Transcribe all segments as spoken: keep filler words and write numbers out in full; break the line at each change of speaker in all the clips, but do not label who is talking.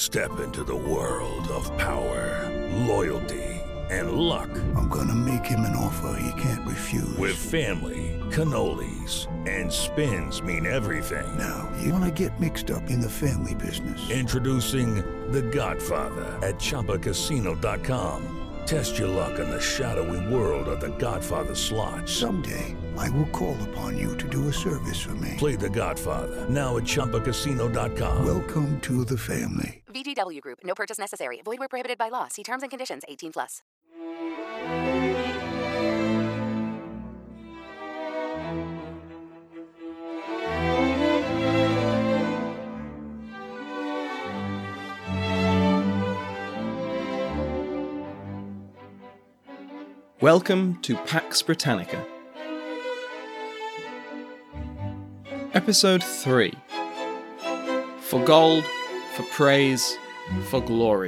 Step into the world of power, loyalty, and luck.
I'm gonna make him an offer he can't refuse.
With family, cannolis, and spins mean everything.
Now, you wanna get mixed up in the family business.
Introducing The Godfather at Chumba Casino dot com. Test your luck in the shadowy world of The Godfather slot.
Someday, I will call upon you to do a service for me.
Play The Godfather, now at Chumba Casino dot com.
Welcome to the family.
V G W Group. No purchase necessary. Void where prohibited by law. See terms and conditions. eighteen plus.
Welcome to Pax Britannica. Episode three. For gold, for praise, for glory.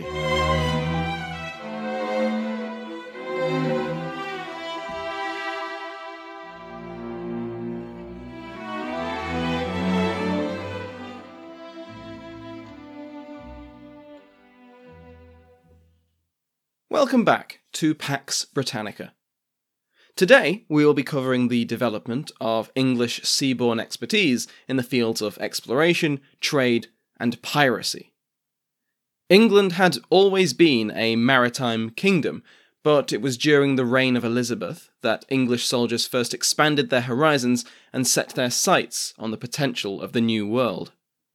Welcome back to Pax Britannica. Today, we will be covering the development of English seaborne expertise in the fields of exploration, trade, and piracy. England had always been a maritime kingdom, but it was during the reign of Elizabeth that English soldiers first expanded their horizons and set their sights on the potential of the New World.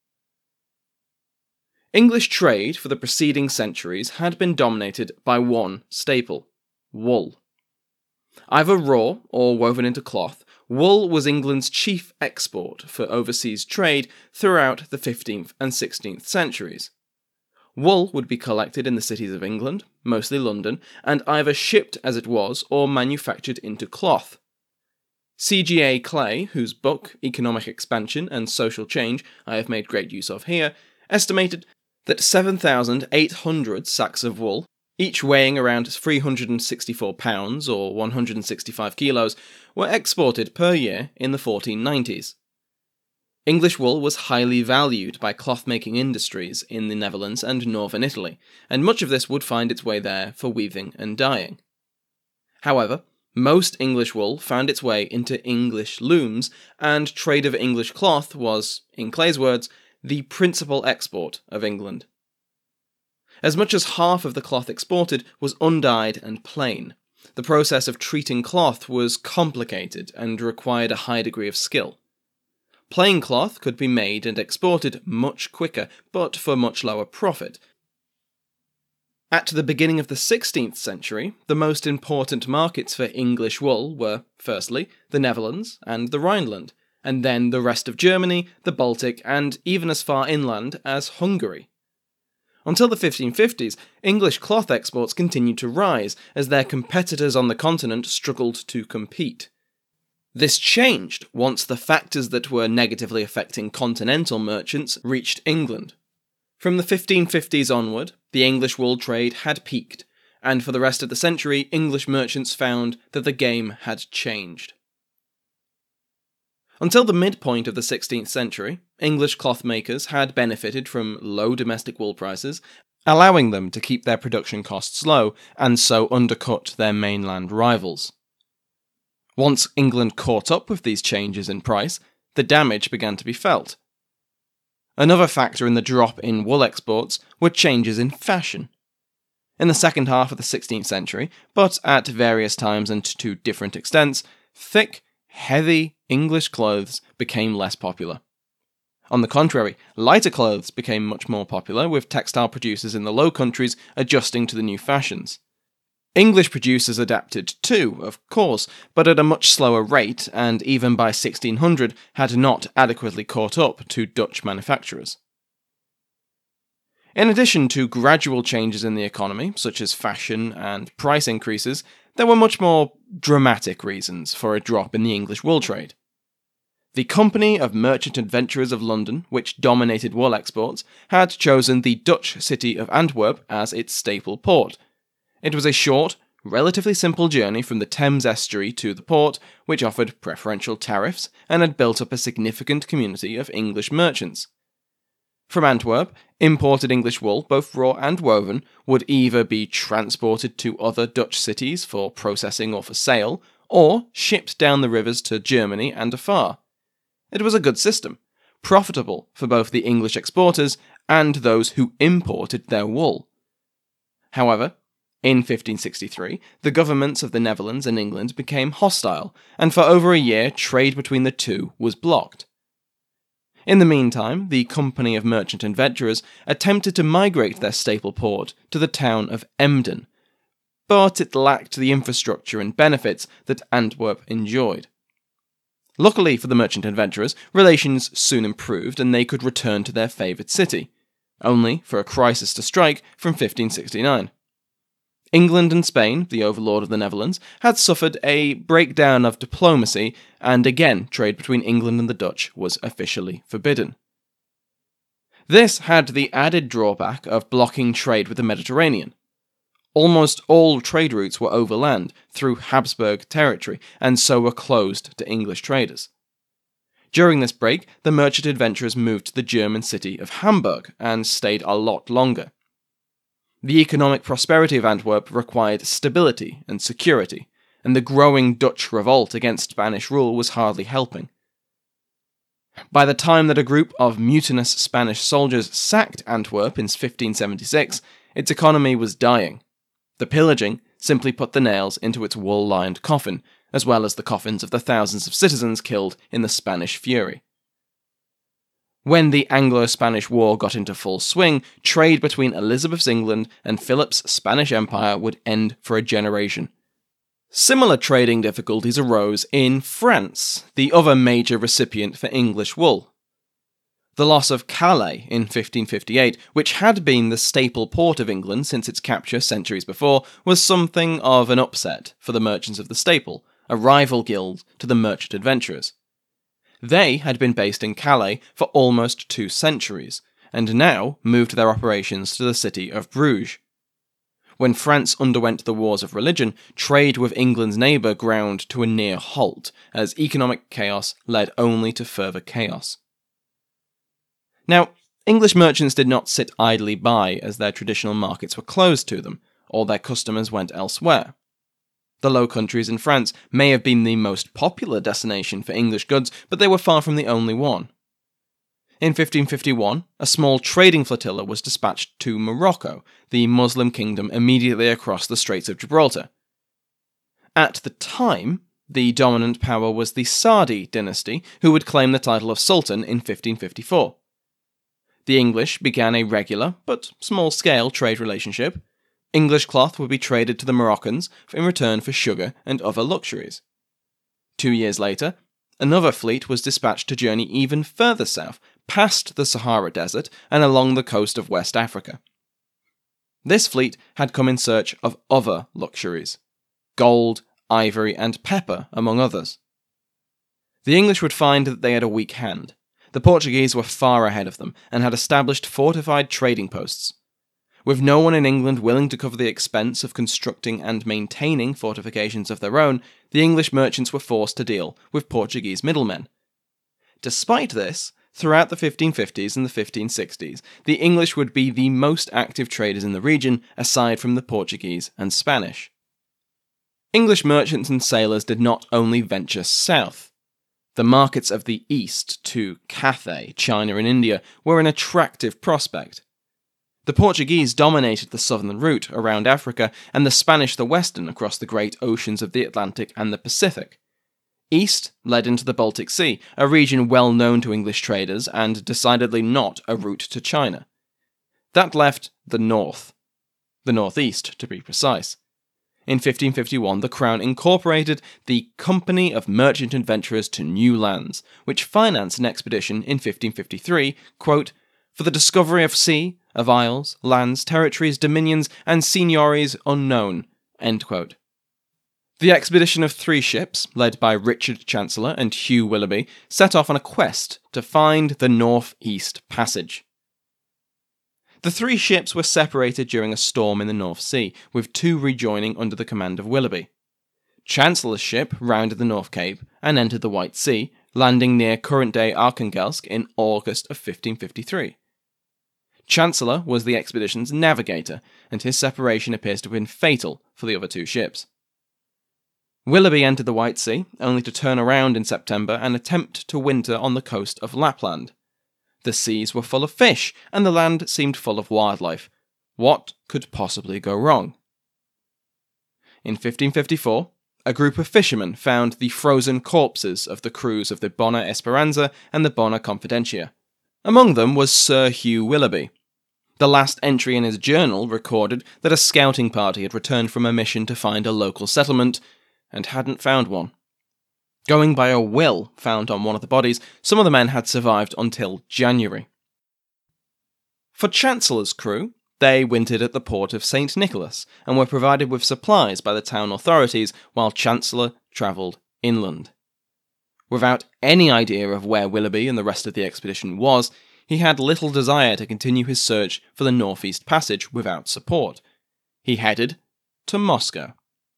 English trade for the preceding centuries had been dominated by one staple: wool. Either raw or woven into cloth, wool was England's chief export for overseas trade throughout the fifteenth and sixteenth centuries. Wool would be collected in the cities of England, mostly London, and either shipped as it was or manufactured into cloth. C G A Clay, whose book, Economic Expansion and Social Change, I have made great use of here, estimated that seven thousand eight hundred sacks of wool, each weighing around three hundred sixty-four pounds or one hundred sixty-five kilos, were exported per year in the fourteen nineties. English wool was highly valued by cloth-making industries in the Netherlands and northern Italy, and much of this would find its way there for weaving and dyeing. However, most English wool found its way into English looms, and trade of English cloth was, in Clay's words, the principal export of England. As much as half of the cloth exported was undyed and plain. The process of treating cloth was complicated and required a high degree of skill. Plain cloth could be made and exported much quicker, but for much lower profit. At the beginning of the sixteenth century, the most important markets for English wool were, firstly, the Netherlands and the Rhineland, and then the rest of Germany, the Baltic, and even as far inland as Hungary. Until the fifteen fifties, English cloth exports continued to rise as their competitors on the continent struggled to compete. This changed once the factors that were negatively affecting continental merchants reached England. From the fifteen fifties onward, the English wool trade had peaked, and for the rest of the century, English merchants found that the game had changed. Until the midpoint of the sixteenth century, English cloth makers had benefited from low domestic wool prices, allowing them to keep their production costs low and so undercut their mainland rivals. Once England caught up with these changes in price, the damage began to be felt. Another factor in the drop in wool exports were changes in fashion. In the second half of the sixteenth century, but at various times and to different extents, thick, heavy English clothes became less popular. On the contrary, lighter clothes became much more popular, with textile producers in the Low Countries adjusting to the new fashions. English producers adapted too, of course, but at a much slower rate, and even by sixteen hundred had not adequately caught up to Dutch manufacturers. In addition to gradual changes in the economy, such as fashion and price increases, there were much more dramatic reasons for a drop in the English wool trade. The Company of Merchant Adventurers of London, which dominated wool exports, had chosen the Dutch city of Antwerp as its staple port. It was a short, relatively simple journey from the Thames estuary to the port, which offered preferential tariffs and had built up a significant community of English merchants. From Antwerp, imported English wool, both raw and woven, would either be transported to other Dutch cities for processing or for sale, or shipped down the rivers to Germany and afar. It was a good system, profitable for both the English exporters and those who imported their wool. However, in fifteen sixty-three, the governments of the Netherlands and England became hostile, and for over a year trade between the two was blocked. In the meantime, the Company of Merchant Adventurers attempted to migrate their staple port to the town of Emden, but it lacked the infrastructure and benefits that Antwerp enjoyed. Luckily for the merchant adventurers, relations soon improved and they could return to their favoured city, only for a crisis to strike from fifteen sixty-nine. England and Spain, the overlord of the Netherlands, had suffered a breakdown of diplomacy, and again trade between England and the Dutch was officially forbidden. This had the added drawback of blocking trade with the Mediterranean. Almost all trade routes were overland, through Habsburg territory, and so were closed to English traders. During this break, the merchant adventurers moved to the German city of Hamburg, and stayed a lot longer. The economic prosperity of Antwerp required stability and security, and the growing Dutch revolt against Spanish rule was hardly helping. By the time that a group of mutinous Spanish soldiers sacked Antwerp in fifteen seventy-six, its economy was dying. The pillaging simply put the nails into its wool-lined coffin, as well as the coffins of the thousands of citizens killed in the Spanish Fury. When the Anglo-Spanish War got into full swing, trade between Elizabeth's England and Philip's Spanish Empire would end for a generation. Similar trading difficulties arose in France, the other major recipient for English wool. The loss of Calais in fifteen fifty-eight, which had been the staple port of England since its capture centuries before, was something of an upset for the merchants of the staple, a rival guild to the merchant adventurers. They had been based in Calais for almost two centuries, and now moved their operations to the city of Bruges. When France underwent the wars of religion, trade with England's neighbour ground to a near halt, as economic chaos led only to further chaos. Now, English merchants did not sit idly by as their traditional markets were closed to them, or their customers went elsewhere. The Low Countries in France may have been the most popular destination for English goods, but they were far from the only one. In fifteen fifty-one, a small trading flotilla was dispatched to Morocco, the Muslim kingdom immediately across the Straits of Gibraltar. At the time, the dominant power was the Saadi dynasty, who would claim the title of Sultan in fifteen fifty-four. The English began a regular, but small-scale trade relationship. English cloth would be traded to the Moroccans in return for sugar and other luxuries. Two years later, another fleet was dispatched to journey even further south, past the Sahara Desert and along the coast of West Africa. This fleet had come in search of other luxuries: gold, ivory, and pepper, among others. The English would find that they had a weak hand. The Portuguese were far ahead of them, and had established fortified trading posts. With no one in England willing to cover the expense of constructing and maintaining fortifications of their own, the English merchants were forced to deal with Portuguese middlemen. Despite this, throughout the fifteen fifties and the fifteen sixties, the English would be the most active traders in the region, aside from the Portuguese and Spanish. English merchants and sailors did not only venture south. The markets of the east to Cathay, China and India were an attractive prospect. The Portuguese dominated the southern route around Africa, and the Spanish the western across the great oceans of the Atlantic and the Pacific. East led into the Baltic Sea, a region well known to English traders and decidedly not a route to China. That left the north. The northeast, to be precise. In fifteen fifty-one, the Crown incorporated the Company of Merchant Adventurers to New Lands, which financed an expedition in fifteen fifty-three, quote, for the discovery of sea, of isles, lands, territories, dominions, and seigneuries unknown, end quote. The expedition of three ships, led by Richard Chancellor and Hugh Willoughby, set off on a quest to find the North East Passage. The three ships were separated during a storm in the North Sea, with two rejoining under the command of Willoughby. Chancellor's ship rounded the North Cape and entered the White Sea, landing near current-day Arkhangelsk in August of fifteen fifty-three. Chancellor was the expedition's navigator, and his separation appears to have been fatal for the other two ships. Willoughby entered the White Sea, only to turn around in September and attempt to winter on the coast of Lapland. The seas were full of fish, and the land seemed full of wildlife. What could possibly go wrong? In fifteen fifty-four, a group of fishermen found the frozen corpses of the crews of the Bona Esperanza and the Bona Confidencia. Among them was Sir Hugh Willoughby. The last entry in his journal recorded that a scouting party had returned from a mission to find a local settlement, and hadn't found one. Going by a will found on one of the bodies, some of the men had survived until January. For Chancellor's crew, they wintered at the port of Saint Nicholas and were provided with supplies by the town authorities while Chancellor travelled inland. Without any idea of where Willoughby and the rest of the expedition was, he had little desire to continue his search for the Northeast Passage without support. He headed to Moscow.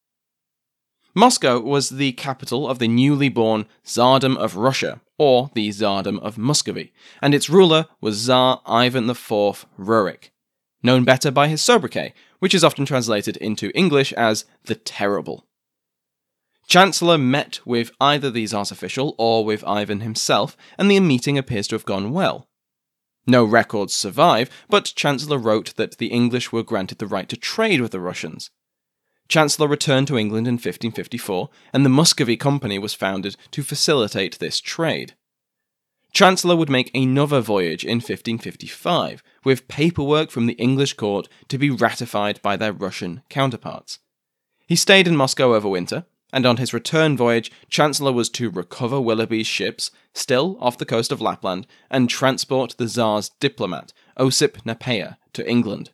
Moscow was the capital of the newly born Tsardom of Russia, or the Tsardom of Muscovy, and its ruler was Tsar Ivan the Fourth Rurik, known better by his sobriquet, which is often translated into English as the Terrible. Chancellor met with either the Tsar's official or with Ivan himself, and the meeting appears to have gone well. No records survive, but Chancellor wrote that the English were granted the right to trade with the Russians. Chancellor returned to England in fifteen fifty-four, and the Muscovy Company was founded to facilitate this trade. Chancellor would make another voyage in fifteen fifty-five, with paperwork from the English court to be ratified by their Russian counterparts. He stayed in Moscow over winter, and on his return voyage, Chancellor was to recover Willoughby's ships, still off the coast of Lapland, and transport the Tsar's diplomat, Osip Napeia, to England.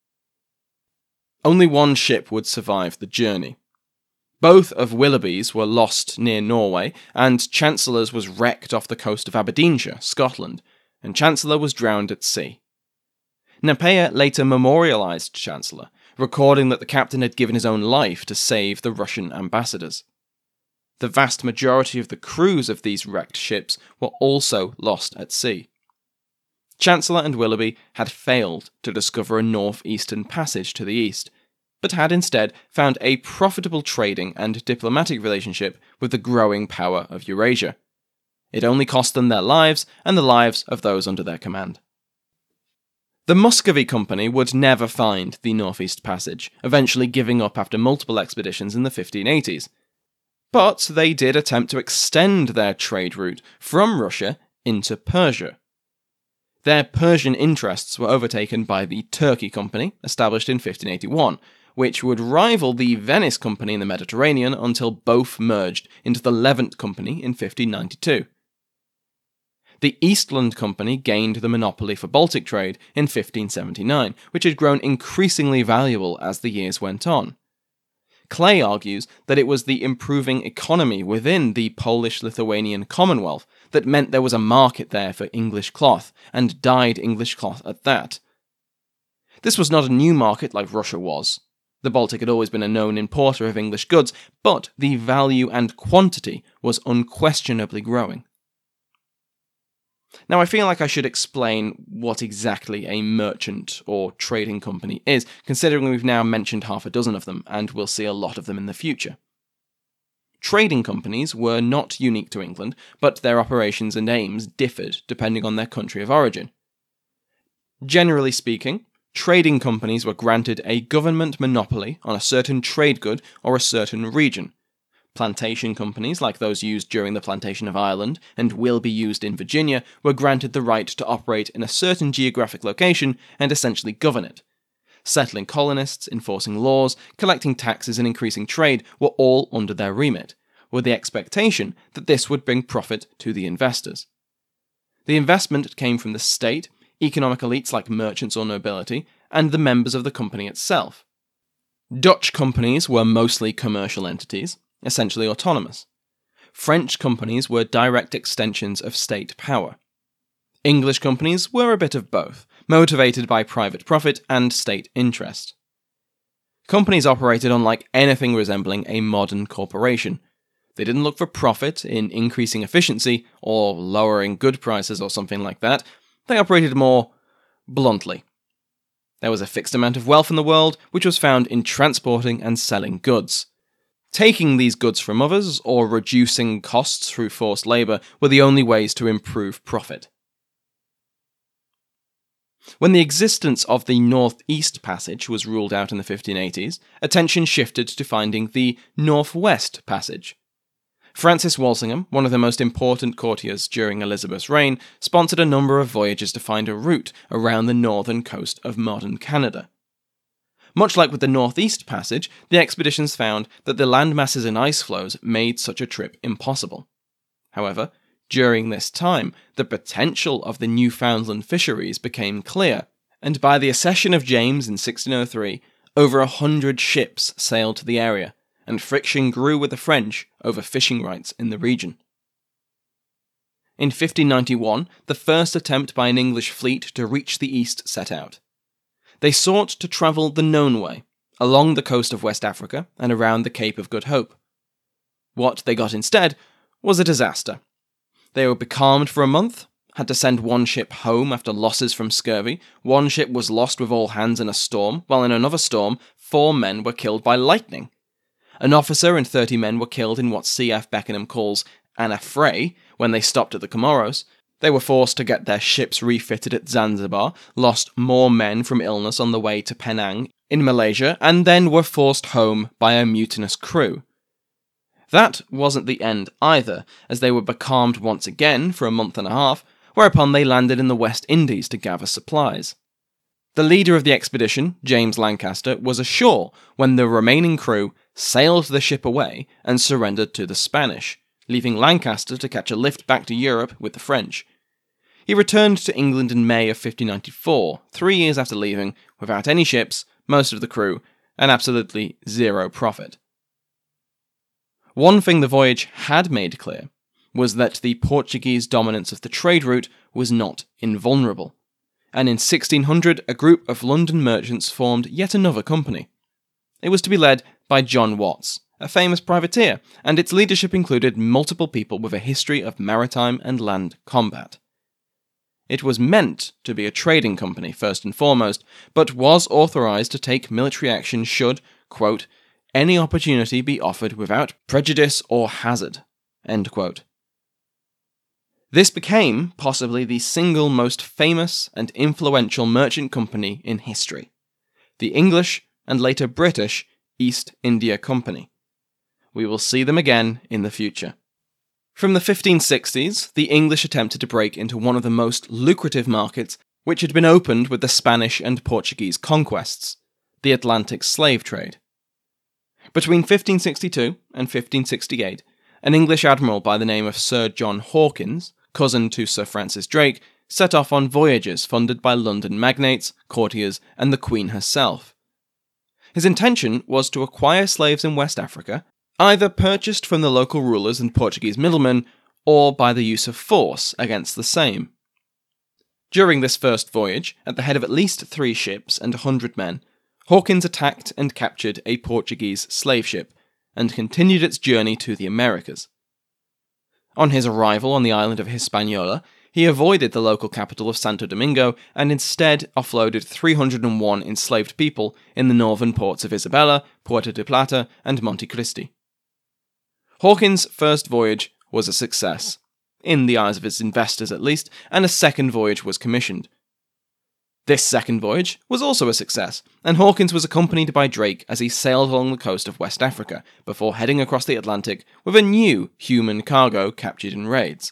Only one ship would survive the journey. Both of Willoughby's were lost near Norway, and Chancellor's was wrecked off the coast of Aberdeenshire, Scotland, and Chancellor was drowned at sea. Napeia later memorialised Chancellor, recording that the captain had given his own life to save the Russian ambassadors. The vast majority of the crews of these wrecked ships were also lost at sea. Chancellor and Willoughby had failed to discover a northeastern passage to the east, but had instead found a profitable trading and diplomatic relationship with the growing power of Eurasia. It only cost them their lives and the lives of those under their command. The Muscovy Company would never find the Northeast Passage, eventually giving up after multiple expeditions in the fifteen eighties. But they did attempt to extend their trade route from Russia into Persia. Their Persian interests were overtaken by the Turkey Company, established in fifteen eighty-one, which would rival the Venice Company in the Mediterranean until both merged into the Levant Company in fifteen ninety-two. The Eastland Company gained the monopoly for Baltic trade in fifteen seventy-nine, which had grown increasingly valuable as the years went on. Clay argues that it was the improving economy within the Polish-Lithuanian Commonwealth that meant there was a market there for English cloth, and dyed English cloth at that. This was not a new market like Russia was. The Baltic had always been a known importer of English goods, but the value and quantity was unquestionably growing. Now, I feel like I should explain what exactly a merchant or trading company is, considering we've now mentioned half a dozen of them, and we'll see a lot of them in the future. Trading companies were not unique to England, but their operations and aims differed depending on their country of origin. Generally speaking, trading companies were granted a government monopoly on a certain trade good or a certain region. Plantation companies, like those used during the plantation of Ireland and will be used in Virginia, were granted the right to operate in a certain geographic location and essentially govern it. Settling colonists, enforcing laws, collecting taxes and increasing trade were all under their remit, with the expectation that this would bring profit to the investors. The investment came from the state, economic elites like merchants or nobility, and the members of the company itself. Dutch companies were mostly commercial entities, essentially autonomous. French companies were direct extensions of state power. English companies were a bit of both, motivated by private profit and state interest. Companies operated unlike anything resembling a modern corporation. They didn't look for profit in increasing efficiency or lowering good prices or something like that. They operated more bluntly, There was a fixed amount of wealth in the world, which was found in transporting and selling goods. Taking these goods from others, or reducing costs through forced labour, were the only ways to improve profit. When the existence of the North-East Passage was ruled out in the fifteen eighties, attention shifted to finding the North-West Passage. Francis Walsingham, one of the most important courtiers during Elizabeth's reign, sponsored a number of voyages to find a route around the northern coast of modern Canada. Much like with the North-East Passage, the expeditions found that the land masses and ice flows made such a trip impossible. However, during this time, the potential of the Newfoundland fisheries became clear, and by the accession of James in sixteen oh three, over a hundred ships sailed to the area, and friction grew with the French over fishing rights in the region. In fifteen ninety-one, the first attempt by an English fleet to reach the east set out. They sought to travel the known way, along the coast of West Africa and around the Cape of Good Hope. What they got instead was a disaster. They were becalmed for a month, had to send one ship home after losses from scurvy, one ship was lost with all hands in a storm, while in another storm, four men were killed by lightning. An officer and thirty men were killed in what C F Beckenham calls an affray when they stopped at the Comoros. They were forced to get their ships refitted at Zanzibar, lost more men from illness on the way to Penang in Malaysia, and then were forced home by a mutinous crew. That wasn't the end either, as they were becalmed once again for a month and a half, whereupon they landed in the West Indies to gather supplies. The leader of the expedition, James Lancaster, was ashore when the remaining crew sailed the ship away and surrendered to the Spanish, leaving Lancaster to catch a lift back to Europe with the French. He returned to England in May of fifteen ninety-four, three years after leaving, without any ships, most of the crew, and absolutely zero profit. One thing the voyage had made clear was that the Portuguese dominance of the trade route was not invulnerable, and in sixteen hundred a group of London merchants formed yet another company. It was to be led by John Watts, a famous privateer, and its leadership included multiple people with a history of maritime and land combat. It was meant to be a trading company first and foremost, but was authorised to take military action should, quote, any opportunity be offered without prejudice or hazard, end quote. This became possibly the single most famous and influential merchant company in history, the English and later British East India Company. We will see them again in the future. From the fifteen sixties, the English attempted to break into one of the most lucrative markets which had been opened with the Spanish and Portuguese conquests, the Atlantic slave trade. Between fifteen sixty-two and fifteen sixty-eight, an English admiral by the name of Sir John Hawkins, cousin to Sir Francis Drake, set off on voyages funded by London magnates, courtiers, and the Queen herself. His intention was to acquire slaves in West Africa, either purchased from the local rulers and Portuguese middlemen, or by the use of force against the same. During this first voyage, at the head of at least three ships and a hundred men, Hawkins attacked and captured a Portuguese slave ship, and continued its journey to the Americas. On his arrival on the island of Hispaniola, he avoided the local capital of Santo Domingo and instead offloaded three hundred one enslaved people in the northern ports of Isabela, Puerto de Plata, and Monte Cristi. Hawkins' first voyage was a success, in the eyes of his investors at least, and a second voyage was commissioned. This second voyage was also a success, and Hawkins was accompanied by Drake as he sailed along the coast of West Africa before heading across the Atlantic with a new human cargo captured in raids.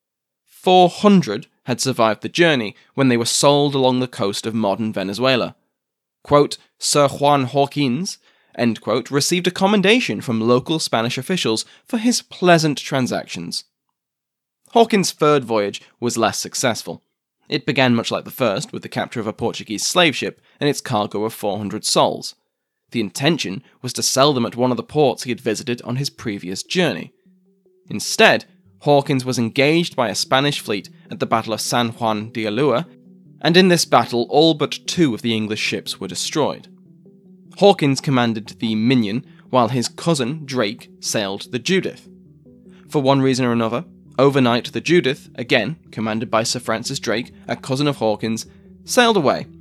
four hundred had survived the journey when they were sold along the coast of modern Venezuela. Quote, Sir Juan Hawkins, end quote, received a commendation from local Spanish officials for his pleasant transactions. Hawkins' third voyage was less successful. It began much like the first, with the capture of a Portuguese slave ship and its cargo of four hundred souls. The intention was to sell them at one of the ports he had visited on his previous journey. Instead, Hawkins was engaged by a Spanish fleet at the Battle of San Juan de Ulua, and in this battle all but two of the English ships were destroyed. Hawkins commanded the Minion, while his cousin, Drake, sailed the Judith. For one reason or another, overnight the Judith, again commanded by Sir Francis Drake, a cousin of Hawkins, sailed away,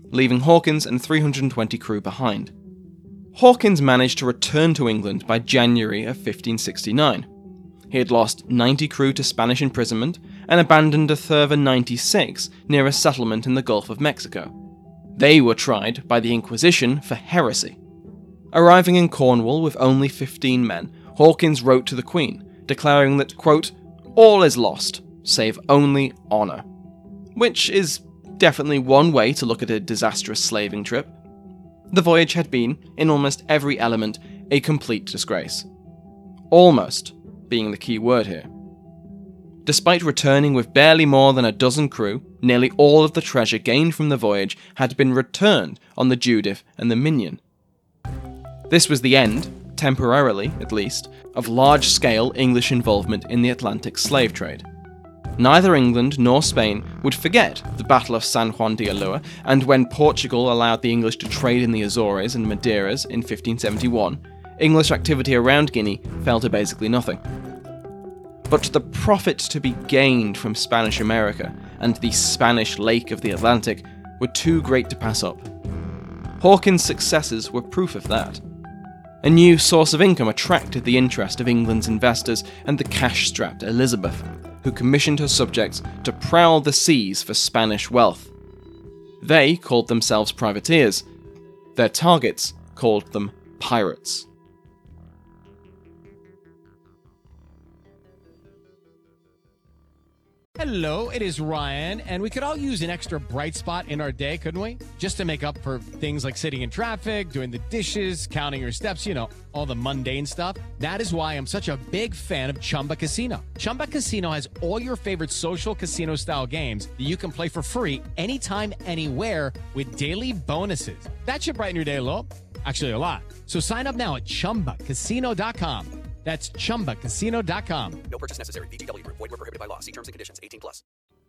leaving Hawkins and three hundred twenty crew behind. Hawkins managed to return to England by January of fifteen sixty-nine. He had lost ninety crew to Spanish imprisonment and abandoned a further ninety-six near a settlement in the Gulf of Mexico. They were tried by the Inquisition for heresy. Arriving in Cornwall with only fifteen men, Hawkins wrote to the Queen, declaring that, quote, "all is lost, save only honour," which is definitely one way to look at a disastrous slaving trip. The voyage had been, in almost every element, a complete disgrace. Almost being the key word here. Despite returning with barely more than a dozen crew, nearly all of the treasure gained from the voyage had been returned on the Judith and the Minion. This was the end, temporarily at least, of large-scale English involvement in the Atlantic slave trade. Neither England nor Spain would forget the Battle of San Juan de Ulua, and when Portugal allowed the English to trade in the Azores and Madeiras in fifteen seventy-one, English activity around Guinea fell to basically nothing. But the profit to be gained from Spanish America and the Spanish Lake of the Atlantic were too great to pass up. Hawkins' successes were proof of that. A new source of income attracted the interest of England's investors and the cash-strapped Elizabeth, who commissioned her subjects to prowl the seas for Spanish wealth. They called themselves privateers. Their targets called them pirates.
Hello, it is Ryan, and we could all use an extra bright spot in our day, couldn't we? Just to make up for things like sitting in traffic, doing the dishes, counting your steps, you know, all the mundane stuff. That is why I'm such a big fan of Chumba Casino. Chumba Casino has all your favorite social casino-style games that you can play for free anytime, anywhere with daily bonuses. That should brighten your day a little. Actually, a lot. So sign up now at chumba casino dot com. That's chumba casino dot com.
No purchase necessary. V G W Group. Void where prohibited by law. See terms and conditions. eighteen plus.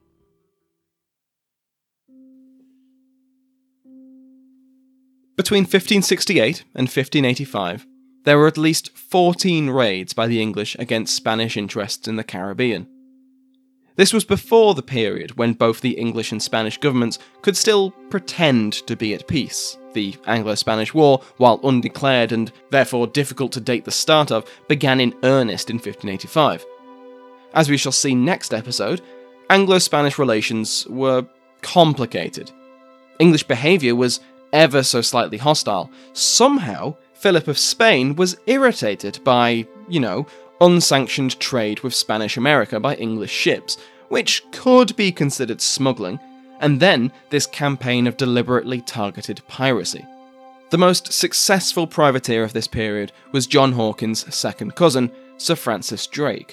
Between fifteen sixty-eight and fifteen eighty-five, there were at least fourteen raids by the English against Spanish interests in the Caribbean. This was before the period when both the English and Spanish governments could still pretend to be at peace. The Anglo-Spanish War, while undeclared and therefore difficult to date the start of, began in earnest in fifteen eighty-five. As we shall see next episode, Anglo-Spanish relations were complicated. English behaviour was ever so slightly hostile. Somehow, Philip of Spain was irritated by, you know, unsanctioned trade with Spanish America by English ships, which could be considered smuggling, and then this campaign of deliberately targeted piracy. The most successful privateer of this period was John Hawkins' second cousin, Sir Francis Drake.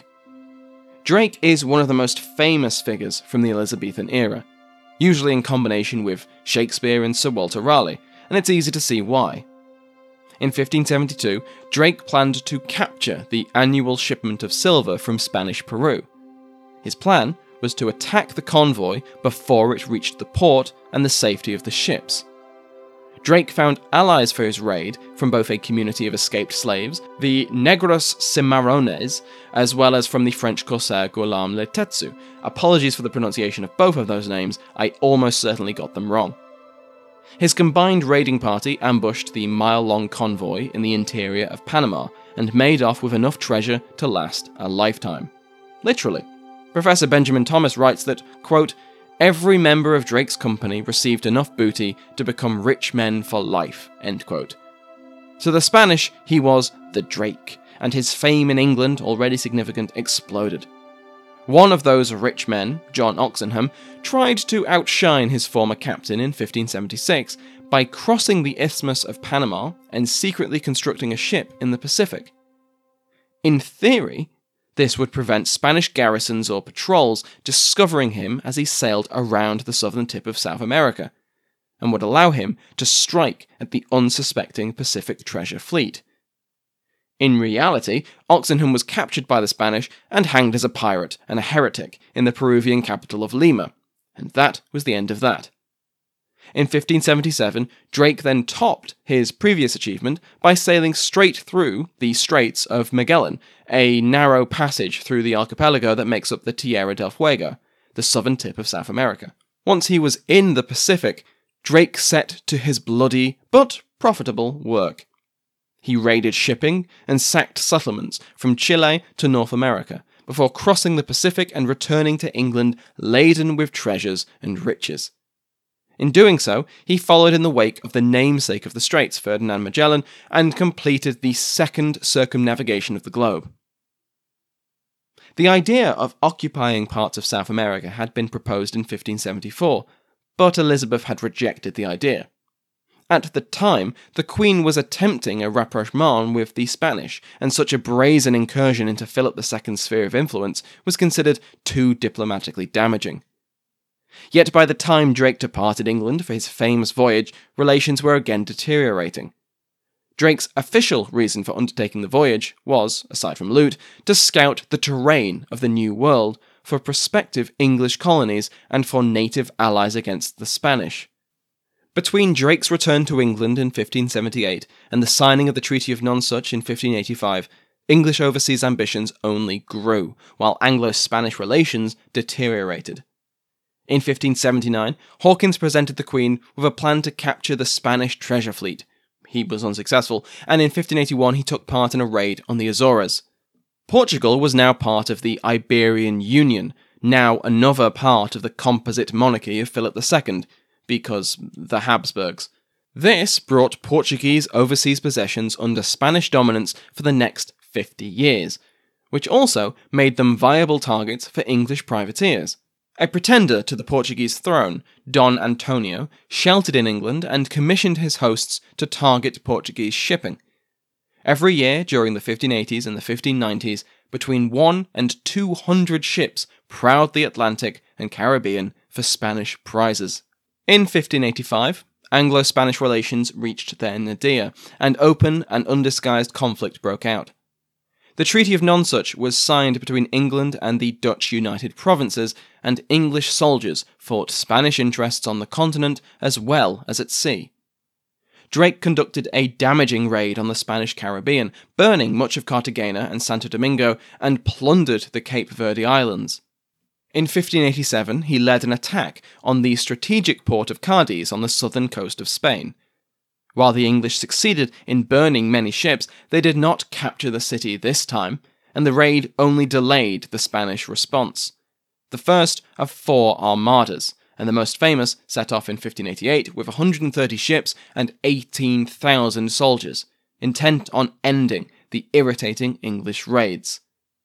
Drake is one of the most famous figures from the Elizabethan era, usually in combination with Shakespeare and Sir Walter Raleigh, and it's easy to see why. In fifteen seventy-two, Drake planned to capture the annual shipment of silver from Spanish Peru. His plan was to attack the convoy before it reached the port and the safety of the ships. Drake found allies for his raid from both a community of escaped slaves, the Negros Cimarrones, as well as from the French corsair Guillaume Le Tetsu. Apologies for the pronunciation of both of those names, I almost certainly got them wrong. His combined raiding party ambushed the mile-long convoy in the interior of Panama and made off with enough treasure to last a lifetime. Literally. Professor Benjamin Thomas writes that, quote, "Every member of Drake's company received enough booty to become rich men for life," end quote. To the Spanish, he was the Drake, and his fame in England, already significant, exploded. One of those rich men, John Oxenham, tried to outshine his former captain in fifteen seventy-six by crossing the Isthmus of Panama and secretly constructing a ship in the Pacific. In theory, this would prevent Spanish garrisons or patrols discovering him as he sailed around the southern tip of South America, and would allow him to strike at the unsuspecting Pacific treasure fleet. In reality, Oxenham was captured by the Spanish and hanged as a pirate and a heretic in the Peruvian capital of Lima, and that was the end of that. In fifteen seventy-seven, Drake then topped his previous achievement by sailing straight through the Straits of Magellan, a narrow passage through the archipelago that makes up the Tierra del Fuego, the southern tip of South America. Once he was in the Pacific, Drake set to his bloody but profitable work. He raided shipping and sacked settlements from Chile to North America, before crossing the Pacific and returning to England laden with treasures and riches. In doing so, he followed in the wake of the namesake of the Straits, Ferdinand Magellan, and completed the second circumnavigation of the globe. The idea of occupying parts of South America had been proposed in fifteen seventy-four, but Elizabeth had rejected the idea. At the time, the Queen was attempting a rapprochement with the Spanish, and such a brazen incursion into Philip the Second's sphere of influence was considered too diplomatically damaging. Yet by the time Drake departed England for his famous voyage, relations were again deteriorating. Drake's official reason for undertaking the voyage was, aside from loot, to scout the terrain of the New World for prospective English colonies and for native allies against the Spanish. Between Drake's return to England in fifteen seventy-eight and the signing of the Treaty of Nonsuch in fifteen eighty-five, English overseas ambitions only grew, while Anglo-Spanish relations deteriorated. In fifteen seventy-nine, Hawkins presented the Queen with a plan to capture the Spanish treasure fleet. He was unsuccessful, and in fifteen eighty-one he took part in a raid on the Azores. Portugal was now part of the Iberian Union, now another part of the composite monarchy of Philip the Second, because the Habsburgs. This brought Portuguese overseas possessions under Spanish dominance for the next fifty years, which also made them viable targets for English privateers. A pretender to the Portuguese throne, Dom Antonio, sheltered in England and commissioned his hosts to target Portuguese shipping. Every year during the fifteen eighties and the fifteen nineties, between one and two hundred ships prowled the Atlantic and Caribbean for Spanish prizes. In fifteen eighty-five, Anglo-Spanish relations reached their nadir, and open and undisguised conflict broke out. The Treaty of Nonsuch was signed between England and the Dutch United Provinces, and English soldiers fought Spanish interests on the continent as well as at sea. Drake conducted a damaging raid on the Spanish Caribbean, burning much of Cartagena and Santo Domingo, and plundered the Cape Verde Islands. In fifteen eighty-seven, he led an attack on the strategic port of Cadiz on the southern coast of Spain. While the English succeeded in burning many ships, they did not capture the city this time, and the raid only delayed the Spanish response. The first of four armadas, and the most famous set off in fifteen eighty-eight with one hundred thirty ships and eighteen thousand soldiers, intent on ending the irritating English raids.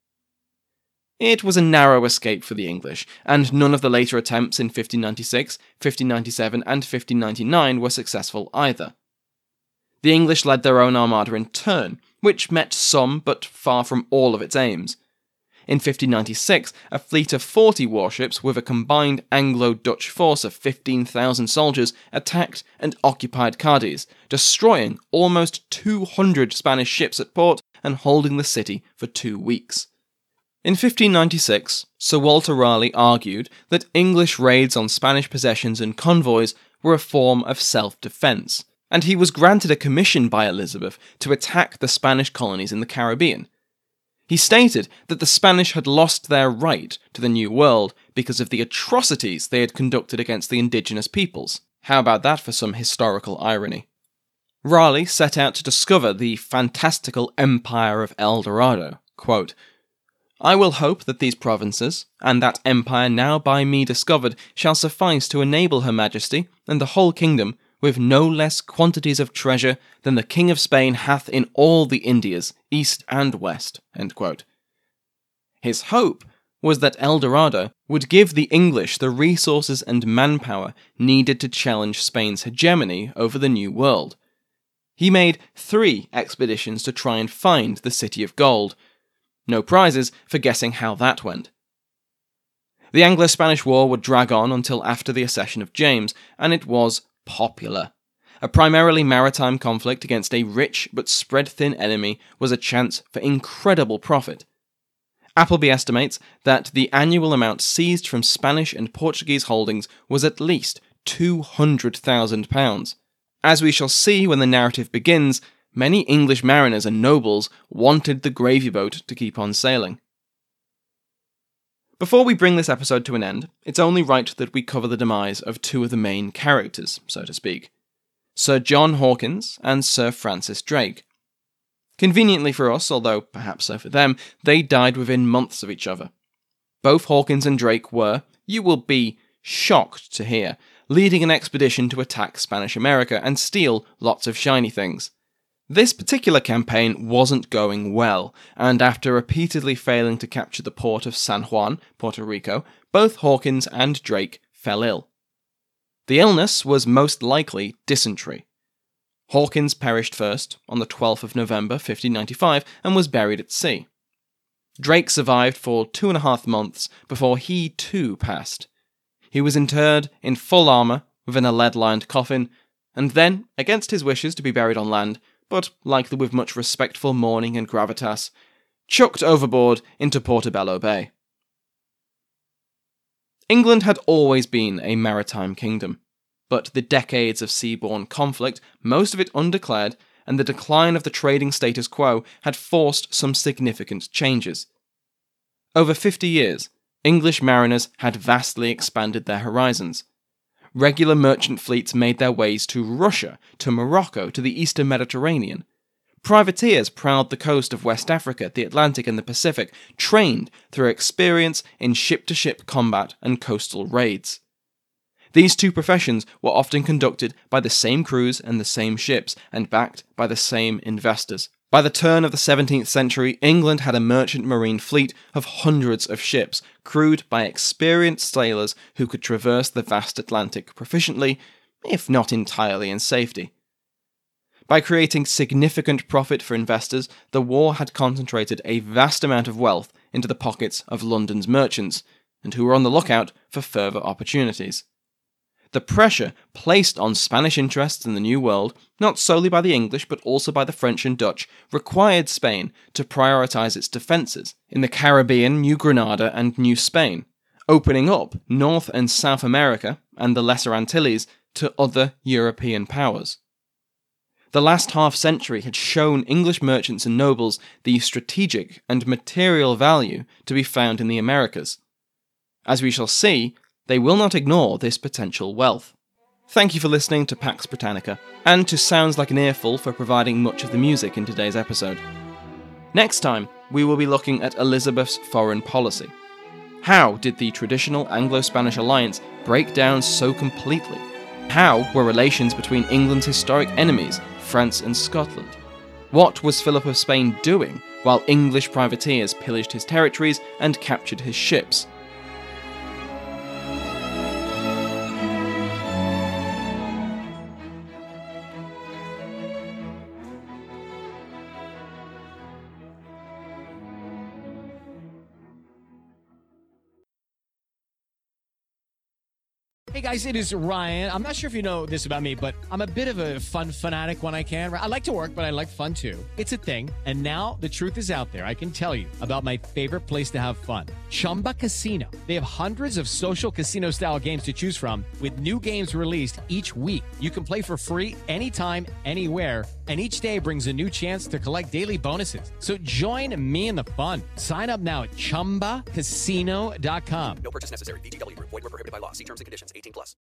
It was a narrow escape for the English, and none of the later attempts in fifteen ninety-six, fifteen ninety-seven, and fifteen ninety-nine were successful either. The English led their own armada in turn, which met some but far from all of its aims. In fifteen ninety-six, a fleet of forty warships with a combined Anglo-Dutch force of fifteen thousand soldiers attacked and occupied Cadiz, destroying almost two hundred Spanish ships at port and holding the city for two weeks. In fifteen ninety-six, Sir Walter Raleigh argued that English raids on Spanish possessions and convoys were a form of self-defence, and he was granted a commission by Elizabeth to attack the Spanish colonies in the Caribbean. He stated that the Spanish had lost their right to the New World because of the atrocities they had conducted against the indigenous peoples. How about that for some historical irony? Raleigh set out to discover the fantastical empire of El Dorado. Quote, I will hope that these provinces, and that empire now by me discovered, shall suffice to enable her Majesty, and the whole kingdom, with no less quantities of treasure than the King of Spain hath in all the Indias, east and west. End quote. His hope was that El Dorado would give the English the resources and manpower needed to challenge Spain's hegemony over the New World. He made three expeditions to try and find the City of Gold. No prizes for guessing how that went. The Anglo-Spanish War would drag on until after the accession of James, and it was popular. A primarily maritime conflict against a rich but spread-thin enemy was a chance for incredible profit. Appleby estimates that the annual amount seized from Spanish and Portuguese holdings was at least two hundred thousand pounds. As we shall see when the narrative begins, many English mariners and nobles wanted the gravy boat to keep on sailing. Before we bring this episode to an end, it's only right that we cover the demise of two of the main characters, so to speak. Sir John Hawkins and Sir Francis Drake. Conveniently for us, although perhaps so for them, they died within months of each other. Both Hawkins and Drake were, you will be shocked to hear, leading an expedition to attack Spanish America and steal lots of shiny things. This particular campaign wasn't going well, and after repeatedly failing to capture the port of San Juan, Puerto Rico, both Hawkins and Drake fell ill. The illness was most likely dysentery. Hawkins perished first, on the twelfth of November fifteen ninety-five, and was buried at sea. Drake survived for two and a half months before he too passed. He was interred in full armour within a lead-lined coffin, and then, against his wishes to be buried on land, but likely with much respectful mourning and gravitas, chucked overboard into Portobello Bay. England had always been a maritime kingdom, but the decades of seaborne conflict, most of it undeclared, and the decline of the trading status quo had forced some significant changes. Over fifty years, English mariners had vastly expanded their horizons. Regular merchant fleets made their ways to Russia, to Morocco, to the eastern Mediterranean. Privateers prowled the coast of West Africa, the Atlantic and the Pacific, trained through experience in ship-to-ship combat and coastal raids. These two professions were often conducted by the same crews and the same ships, and backed by the same investors. By the turn of the seventeenth century, England had a merchant marine fleet of hundreds of ships, crewed by experienced sailors who could traverse the vast Atlantic proficiently, if not entirely in safety. By creating significant profit for investors, the war had concentrated a vast amount of wealth into the pockets of London's merchants, and who were on the lookout for further opportunities. The pressure placed on Spanish interests in the New World, not solely by the English but also by the French and Dutch, required Spain to prioritise its defences in the Caribbean, New Granada and New Spain, opening up North and South America and the Lesser Antilles to other European powers. The last half-century had shown English merchants and nobles the strategic and material value to be found in the Americas. As we shall see, they will not ignore this potential wealth. Thank you for listening to Pax Britannica, and to Sounds Like an Earful for providing much of the music in today's episode. Next time, we will be looking at Elizabeth's foreign policy. How did the traditional Anglo-Spanish alliance break down so completely? How were relations between England's historic enemies, France and Scotland? What was Philip of Spain doing while English privateers pillaged his territories and captured his ships?
Hey guys, it is Ryan. I'm not sure if you know this about me, but I'm a bit of a fun fanatic when I can. I like to work, but I like fun too. It's a thing. And now the truth is out there. I can tell you about my favorite place to have fun. Chumba Casino. They have hundreds of social casino style games to choose from with new games released each week. You can play for free anytime, anywhere. And each day brings a new chance to collect daily bonuses. So join me in the fun. Sign up now at chumba casino dot com.
No purchase necessary. V G W Group. Void where prohibited by law. See terms and conditions. eighteen plus.